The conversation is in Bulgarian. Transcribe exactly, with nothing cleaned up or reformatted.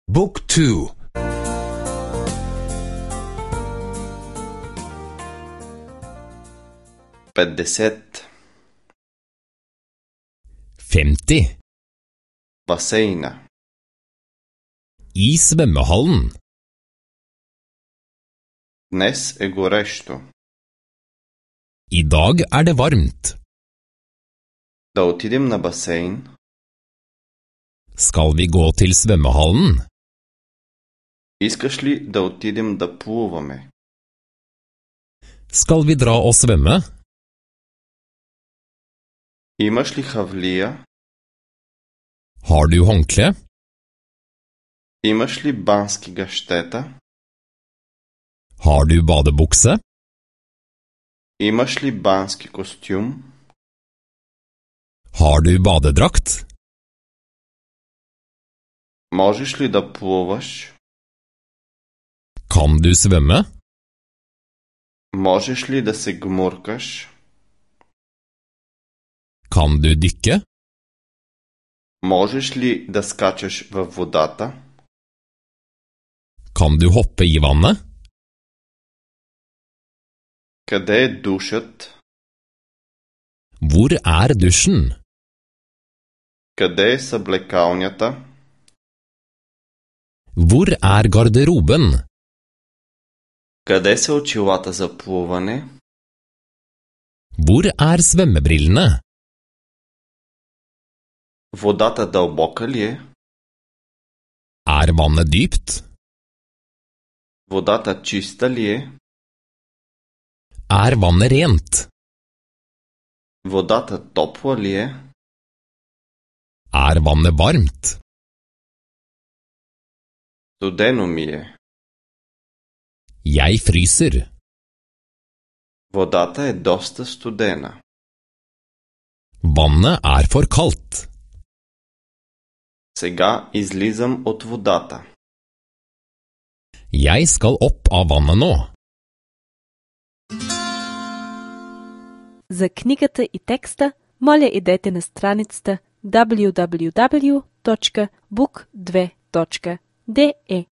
Book two. петдесет. femti. Басейна. I svømmehallen. Днес е горещо. I dag er det varmt. Да отидем на басейн. Skal vi gå til svømmehallen? Искаш ли да отидем да плуваме? Skal vi dra og svømme? Имаш ли хавлия? Har du håndkle? Имаш ли бански гащета? Har du badebukse? Имаш ли бански костюм? Har du badedrakt? Можеш ли да плуваш? Kan du svømme? Можеш ли да се гмуркаш? Kan du dykke? Можеш ли да скачаш във водата? Kan du hoppe i vannet? Къде е душът? Hvor er dusjen? Къде е съблекалнята? Hvor er garderoben? Къде са очилата за плуване? Hvor er svømmebrillene? Водата дълбока ли е? Er vannet dypt? Водата чиста ли е? Er vannet rent? Водата топла ли е? Er vannet varmt? Студено ми е. Jeg fryser. Водата е доста студена. Vannet er for kaldt. Сега излизам от водата. Jeg skal opp av vannet nå. За книгата и текста, моля идете на страницата даблю даблю даблю точка бук две точка де е.